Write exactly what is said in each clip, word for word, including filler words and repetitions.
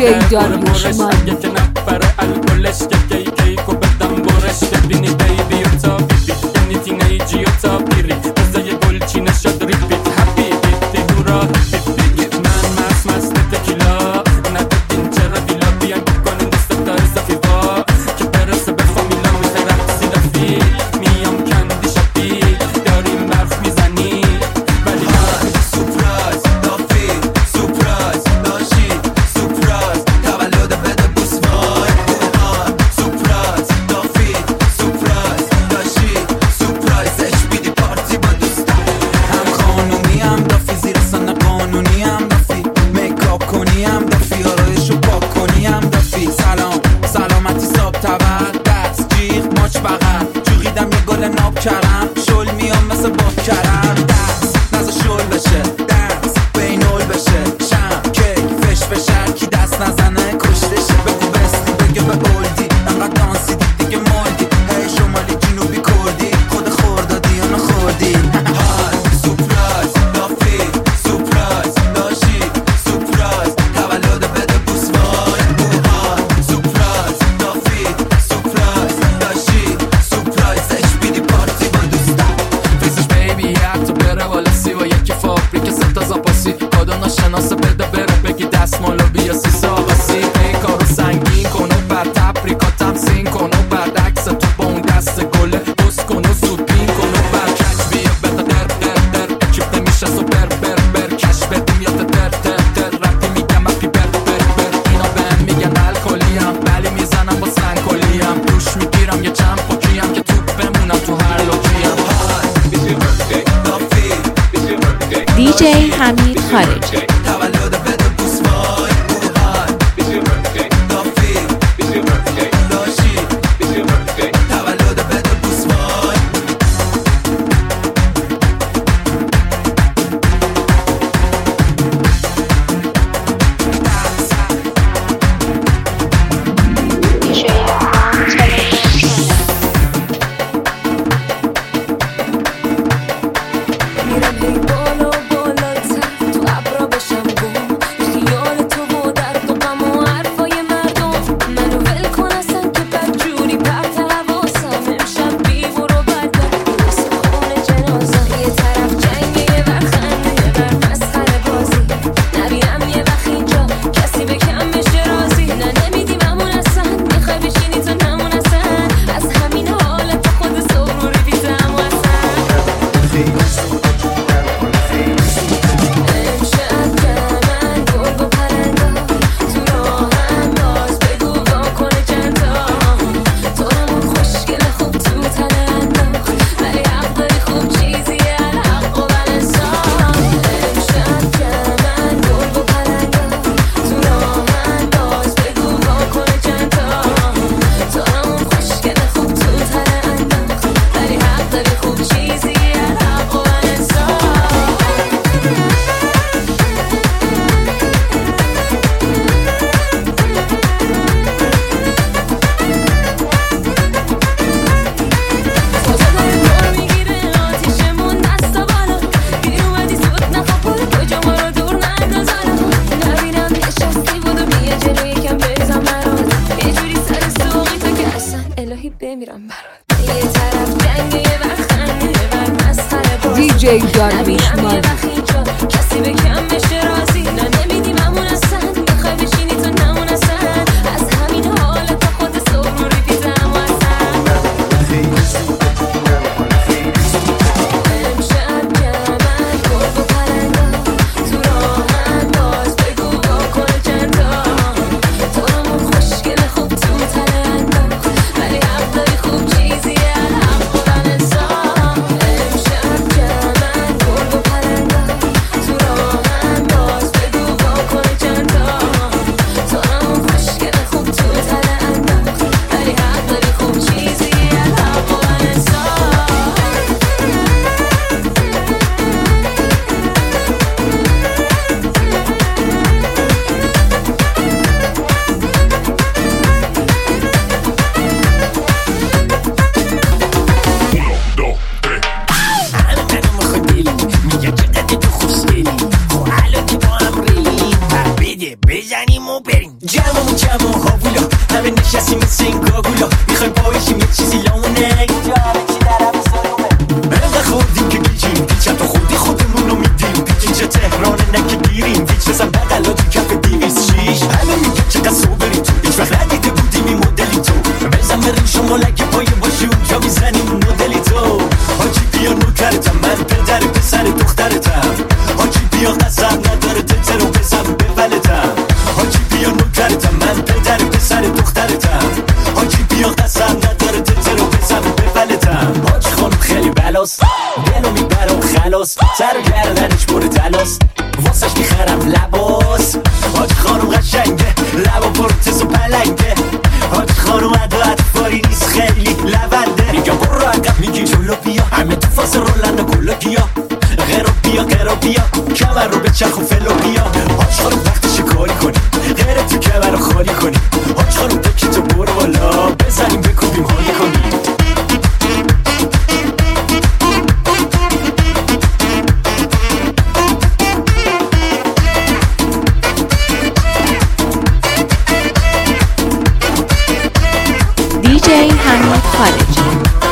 جی داریوش مانی که نفره الکلش که کی کیکو بدم برش ببینی بیبی و تا بیبی یعنی تینیجی و تا بیری بزای گلچینه شد ریپیت حبیبی دیگو را بیبی من مست مست تکیلا ندادین چرا دیلا بیان بکنین دست تا اضافی با که برسه به فامیلا میخوای رقصی دفی میام کندی شبی داریم برف میزنی ولی نه سورپرایز دافی سورپرایز داشی سورپرایز تولد بده بوس وای بوهان سورپرایز دافی سورپرایز داشی سورپرایز اچ بی دی پارتی با دوستان هم قانونی هم دافی زیر سن قانونی هم دافی میکاپ کنی هم دافی آرایشو پاک کنی هم دافی سلام سلامتی صاحب تبر دست جیغ ماچ بغل جوغیدم یه گل ناب کرم شل میام مثل باب کرم دست نزا شل بشه دست بینول بشه شم کیک فش فشر کی دست نزنه کشتشه بگو بستی بگه به اولدی انقدر دانسی دی دیگه مولدی هی شمالی جنوبی کردی خود خوردادی یا نخوردی های سورپرایز دافی سورپرایز داشی سورپرایز تولد بده بوس وای بوهان سورپرایز دافی سورپرایز داشی سورپرایز اچ بی دی پارتی با دوستان فیسش بیبی حتی بره والا سی و یکی فابریک ستا زاپاسی کادو ناشناسه بده بره بگی دستمالو بیا سی ساقاسی ای کارو سنگین کن و بعد تبریکا تمسین کن و بعد عکس تو با اون دست گله بس کن و زود پین کن و بعد کچ بیا بده در در در اکیپ نمیشه سوپر بر بر کش بدیم یاد در در در رفتی میگم اپی بر بر بر اینا بهم میگن الکلیم ولی میزنم با سنگ کلیم دوش میگیرم یه چند پاکیم که توپ بمونم تو هر لوکیم دی جی حمید خارجی تولد بده بوس وای بوهان دافی داشی تولد بده بوس وای میرم هی بالا بالاتر تو ابرا بشم گم خیال تو و درد و غم و حرفای مردم منو ول کن اصلا که بدجوری پرت حواسم امشب بی برو برگرد برسه خونه جنازم یه طرف جنگه یه ور خنده یه ور مسخره بازی نبینم یه وقت اینجا کسی به کم بشه راضی نه نمیدیممون اصلا میخوای بشینی تو نمون اصلا از همین حالت خود سروری بیزم و اصلا امشب من گرگ و پرندا تو راهم باز بگو واکنه چندا تو همون خوشگل خوب تو تنه انداخت ولی حق داری خوب چیزیه الحق و بلنسان امشب من گرگ و پرندا تو راهم باز بگو واکنه چندا تو همون خوشگل خوب تو تنه انداخت ولی حق داری خوب چیزیه الحق و بلنسان کجا داره دور میگیره آتیشمون دستا بالا دیر اومدی زود نخواب برو کجا ما رو دور نندازالا نبینم نشستی بودو بیا جلو یکم بریزم برات یه جوری سر سوقی تو که اصلا الهی بمیرم برات یه طرف جنگه یه ور خنده یه ور مسخره بازی دی جی داریوش نبینم یه مانی وقت اینجا کسی به کم بشه راضی نه نمیدیممون اصلا میخوای بشینی تو نمون اصلا از همین حالت خود سروری بیزم و اصلا امشب من گرگ و پرندا تو راهم باز بگو واکنه چندا تو همون خوشگل خوب تو تنه انداخت ولی حق داری خوب چیزیه الحق و بلنسان امشب من گرگ و پرندا و کم و هاوولا همه نشستیم مثل این گاگولا میخوایم پایشیم یه چیزی لامونه اینجا همه چی در همه سالومه انقدر خوردیم که گیجیم دیچم تا خوردی خودمون رو میدیم دیجا تهرانه نکه گیریم دیچ بزن بقلا تو کف دیویز شیش همه میگه چقدر صبری تو هیچ وقت ندیده بودیم این مدلی تو بزن بریم شما لگه پایه باشی اونجا میزنیم مدلی تو حاجی بیا نوکرتم من پدر پسر دخترتم حاجی بیا قسم نداره تتر و بزن ببلتم حاجی بیا نوکرتم من پدر پسر دخترتم حاجی بیا قسم نداره تتر و بزن ببلتم حاجی خانم خیلی بلاس دلو میبره و خلاص سر و گردنش پر تلاس واسش میخرم لباس حاجی خانم قشنگه لبا پرتز و پلنگه حاجی خانم ادا اطفاری نیست خیلی لونده میگم برو عقب میگی جلو بیا همه تو فاز رولن و گلو گیا غیرو بیا غیرو بیا کمر رو به چرخ و فلو بیا حاج خانم وقتش کاری کنی غیره تو کمر رو خالی کنی حاج خانم بکی تو برو بالا بزنیم بکوبیم حالی کنیم دیجی حمید خارجی.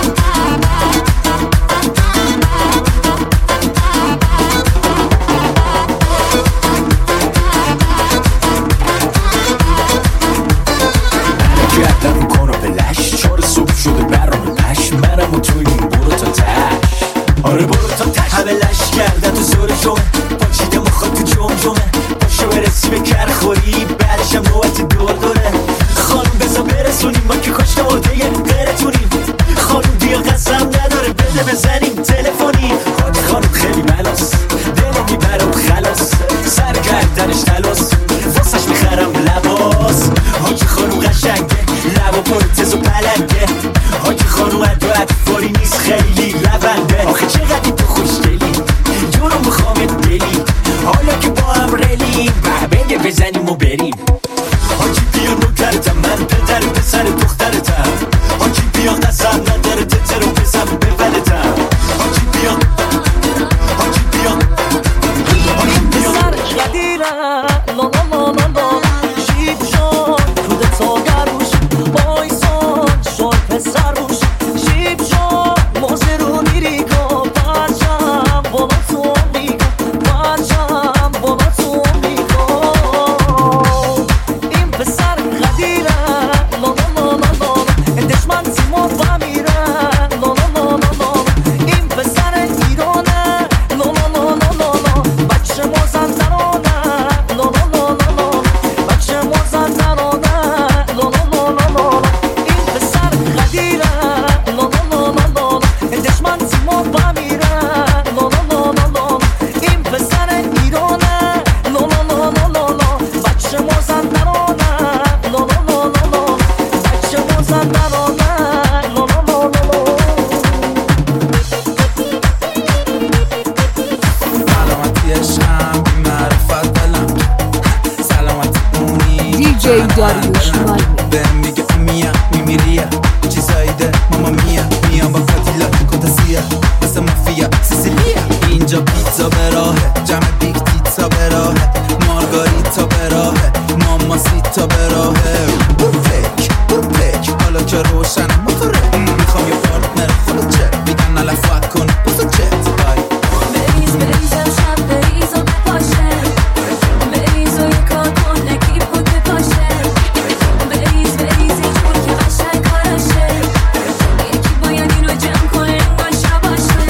گردم کنو بلش چار صبح شده برام پش منم و توی برو تا تش آره برو تا تش همه لش کردن تو زور جمعه پاچیده مخواد تو جمع جمعه پاشو برسی به کر خوری بعدشم نوبت دور دوره خانم بزا برسونیم ما که کشت مرده یه غیرتونیم خانم بیا قسم نداره بده بزنیم تلفنی حاج خانم خیلی ملاس دلو میبره و خلاص سر گردنش تلاس واسش میخرم لباس حاج خانم قشنگه لبا پر تز و پلنگه حاج خانم ادو اطفاری نیست خیلی لونده آخه چقدر تو خوشگلی جونم بخوامت دلی حالا که با هم رلیم بگه بزنیم و بریم حاجی بیا نوکرتم من پدر پسر دخترتم حاجی بیا قسم نداره تتر و بزن ببلتم حاجی بیا حاجی بیا حاجی بیا سر قدیره لا لا لا لا لا شیب شان کود تا گروش بایسان شان پسر روش شیب شان موزه رو میری گو بچم بالا تو میگو بچم بالا تو میگو این پسر قدیره لا لا لا لا لا دشمن تیما بمیره لا لا لا لا لا این پسر ایرانه لا لا لا لا لا لا بچه مازندرانه لا لا لا لا لا بچه مازندرانه لا لا لا لا لا این پسر قدیره لا لا لا لا لا دشمن تیما بمیره لا لا لا لا لا این پسر ایرانه لا لا لا لا لا لا بچه مازندرانه لا لا لا لا لا بچه مازندرانه لا لا لا لا لا سلامتی عشقم بی معرفت دلم سلامتی اونی دیجی داریوش مانی. بهم میگه امیا میمیریه چیزایی ده ماما میا میام با کاتیلا کتاسیا مثل مافیا سیسیلیا اینجا پیتزا به راهه جمع بیگ تیتزا به راهه مارگاریتا به راهه ماما سیتا به راهه برو پک برو پک حالا که روشنه موتوره میخوام یه پارتنر خودت چه میگن نلفت کن بسا چت بای بریز بریز امشب بریز و بپاشه بریز و یه کار کن نکیب و بپاشه بریز بریز یه جور که قشنگ کارشه یکی باید اینو جمع کنه باشه باشه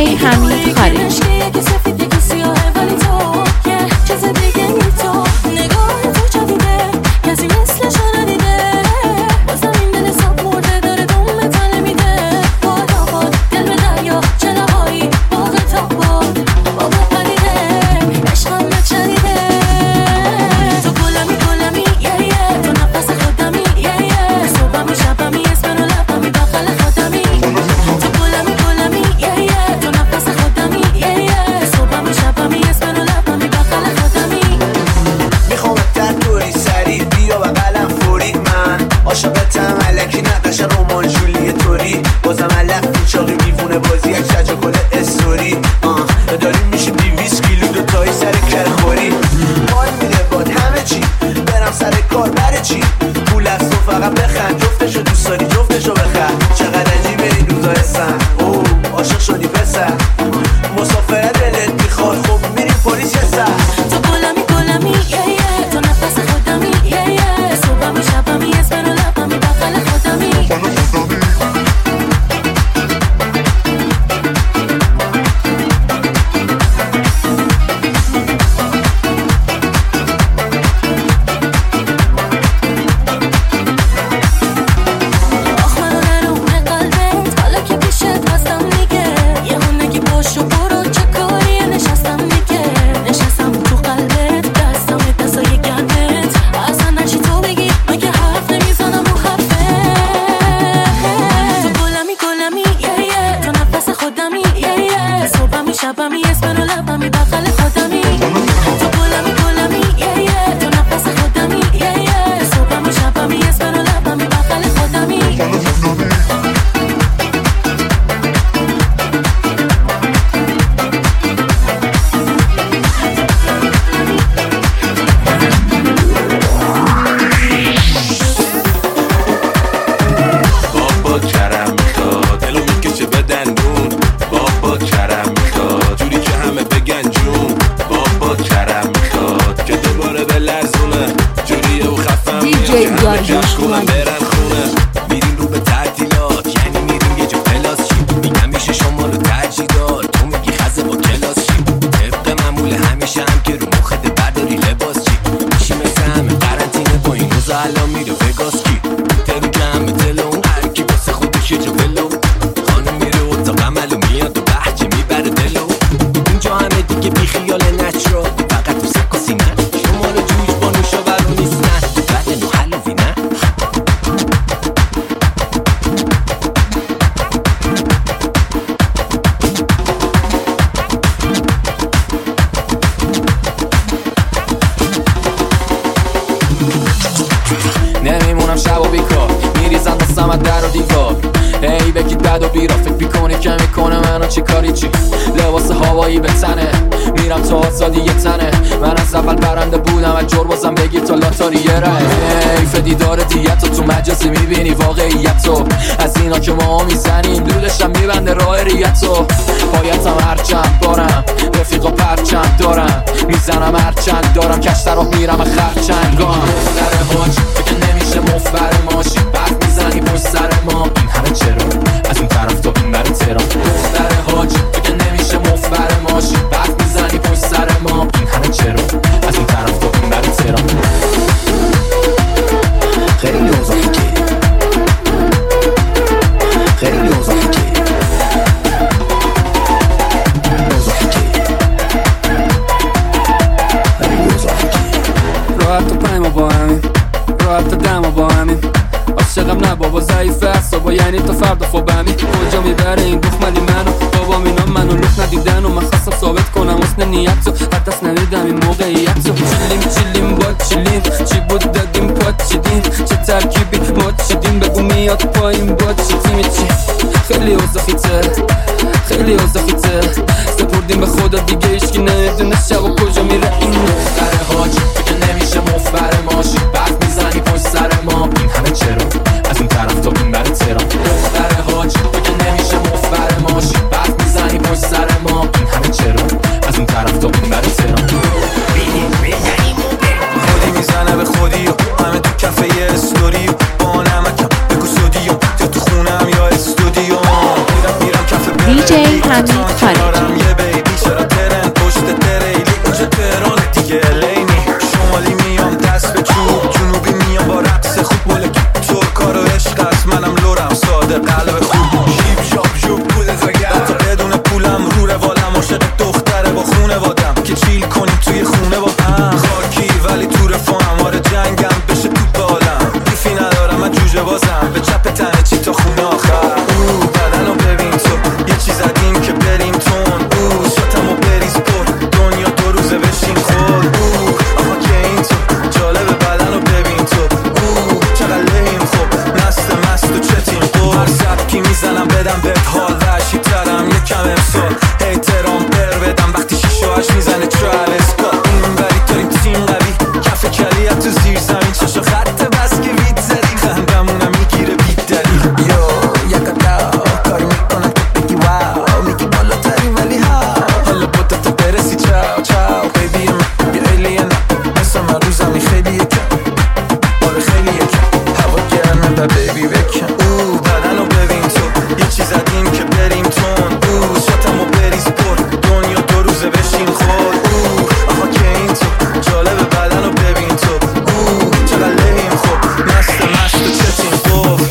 حمید خارجی. یکی سفید یکی سیاهه ولی تو یه چیز دیگه ای تو. نگاه تو جدیده کسی مثلشو ندیده. بازم این دل ساب مرده داره دوم تله میده. باد آباد دل به دریا چه لبایی باغ تا باد بابا پریده عشقم نچریده. تو گلمی گلمی یه یه تو نفس خودمی یه یه صبحمی شبمی اسم رو لبمی بغل خودمی. تو گلمی گلمی یه یه تو نفس خودمی یه یه صبحمی شبمی اسم رو لبمی بغل خودمی. میخوام در دوری سریع بیا بغلم فوری. من عاشقتم الکی نقش رمان جولی توری. بازم علق چاقی میفونه بازی یک شجا کل استوری. آه داریم میشیم دیویس کیلو دوتایی سر کرخوری. حال میده باد همه چی برم سر کار بره چی. پول از تو فقط بخند جفتشو دوست داری جفتشو بخند. چقدر عجیبه این روزا هستن اوه عاشق شدی پسر. مسافرت دلت میخواد خب میریم پلیس یه سر. تو گلمی گلمی یه یه تو نفس خودمی یه یه صبحمی شبمی اسم رو لبمی بغل خودمی. آخ منو نرونه قلبت حالا که پیشت هستم دیگه. یه هم نگی پاشو برو چه کاریه نشستم دیگه. نشستم تو قلبت دستم دستای گردت. اصلا نچی تو بگی من که حرف نمیزنم رو حرفه. تو گلمی گلمی یه یه تو نفس خودمی یه یه صبحمی شبمی اسم رو لبمی بغل خودمی. تو گلمی گلمی یه یه تو نفس خودمی یه یه صبحمی شبمی اسم رو لبمی بغل خودمی. بابا کرم میخواد دلو میکشه به دندون. بابا کرم میخواد جوری که همه بگن جون. بابا کرم میخواد که دوباره به لرزونه جوریه و خفم دی جی میاد که همه داریوش جمع کنم مانی. برن خونه. میریم رو به تعطیلات یعنی میریم یه جا پلاس شیم. میگم میشه شمال و ترجیدات تو میگی خزه با کلاس شیم. طبق معمول همیشه هم که رو مخت برداری لباس چی. میشی مثل همه قرنطینه با این روزا الان میره وگاس کی. ترو جمع تلون هرکی واسه خودش یه جا ولو. خانم میره اتاق عمل و میاد و بحجه میبره دلو. اینجا همه دیگه بی خیال نچرا فقط تو سک و سینه. شمال و جوش با نوشا برو نیستن بعد نو حلوی نه. نمیمونم شب و بیکار میریزم دستم از در و دیوار. ای بگید بد و بیرا فکر بیکنی که میکنه منو چی کاری چی. لباس هوایی به تنه میرم تا آزادی یه تنه. من از اول برنده بودم از جور بازم بگیر تا لاتاری یه ره. حیف دیدار دیت تو مجازی میبینی واقعیت تو. از اینا که ما میزنیم دودشم میبنده راه ریتو. پایتم هرچند بارم رفیقا پرچند دارم. میزنم هرچند دارم کشتر رو میرم خرچنگام. در حاج فکر نمیشه مفبر ماشی بعد میزنی پشت سر ما. این همه چرا از اون طرف تا این بره ترام. دختر حاج فکر نمیشه مفبر ماشی بعد میزنی پشت سر ما. این همه چرا از اون طرف تا این بره ترام. خیلی اوضاعی که خیلی اوضاعی که اوضاعی که خیلی اوضاعی که راحت و پایما با همین راحت و دما با همین. عاشقم نه بابا ضعیفه اصابا یعنی تا فردا خوابمی. کجا میبره این دخملی منو بابا اینا منو لوک ندیدن و من خواستم ثابت کنم حسن نیت رو. حتی دست ندیدم این موقعیت رو. چیلیم چیلیم با چیلیم چی بود دادیم پاچیدیم. چه ترکیبی ما چیدیم بگو میاد پایین با چیدیم چی. خیلی اوضاعیته خیلی اوضاعیته سپردیم به خدا دیگه ایشکی نمیدونه شب و کجا میره این. دختر حاج فکر نمیشه مفبر ماشی بعد میزنی پشت سر ما. این همه چرا از اون طرف تا این بره ترام. دختر حاج فکر نمیشه مفبر ماشی بعد میزنی پشت سر ما. این همه چرا از اون طرف تا این بره ترام. خودی میزنه به خودی و همه تو کفه یه استوری و با نمکم بگو سودی و یا تو خونم یا استودیو. میرم میرم کفه دیجی حمید خارجی. یه بیبی چرا ترن پشت تریلی اونجا تهران دیگه لینی شمالی میام دست به چوب جنوبی میام با رقص خوب بلک ترکا رو عشق است منم لورم ساده قلب خوب شیب شاپ شوب پول زگر تا بدون پولم رو روالم عاشق دختره با خونه وادم که چیل کنی توی خونه با هم خاکی ولی تو رفاهم آره جنگم بشه تو بالم بیفی ندارم من جوجه بازم به چپ تنه چی تا خونه آخر او بدن رو ببین تو یه چیز زدیم که بریم تون او شاتم و بریز پر دنیا دو روزه بشین خود او آها که این تو جالب بدن رو ببین تو او چقدر لیم خوب مست مست و چتیم قول هر سبکی میزنم بدم به حال وحشی ترم یکم امسال احترام پر بدم وقتی شیشو هش میزنه تراویس اسکات این بری داریم تیم قوی کف کلیت تو زیر زمین چشو خط بس که وید زدی خندمونم میگیره بید دلی یو یکا داو کاری میکنم که بگی واو میگی بالا تری ولی ها حالا بودا تا برسی چاو چاو بیبی من یه ایلین مثل من رو زمین خیلی یکم آره خیلی یکم هوا گرمه و بیبی بکن او بدن رو ببین تو یه چیز زدیم که بریم تون او شاتم و بریز پر دنیا دو روزه بشین خود او آها که این تو جالب بدن رو ببین تو او چقدر لیم خوب مست مست و چتیم خوب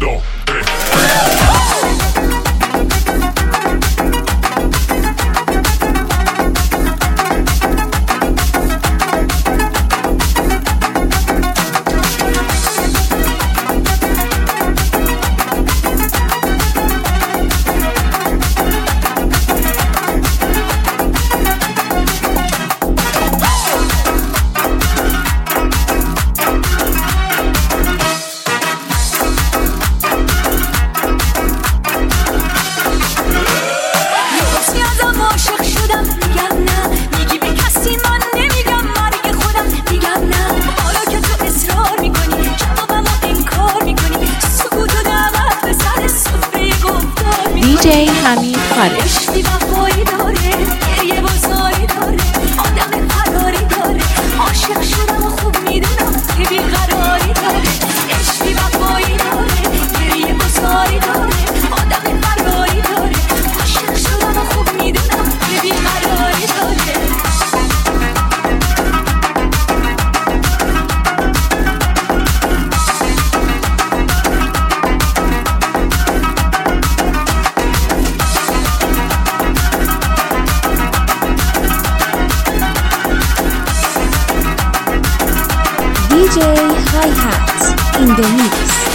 دیجی حمید خارجی. عشقی وفایی داره گریه بازاری داره آدم فراری داره عاشق شدم و خوب میدونم که بیقراری داره عشقی وفایی داره گریه بازاری داره آدم فراری داره عاشق شدم و خوب میدونم که بیقراری داره D J Hi-Hat in the mix.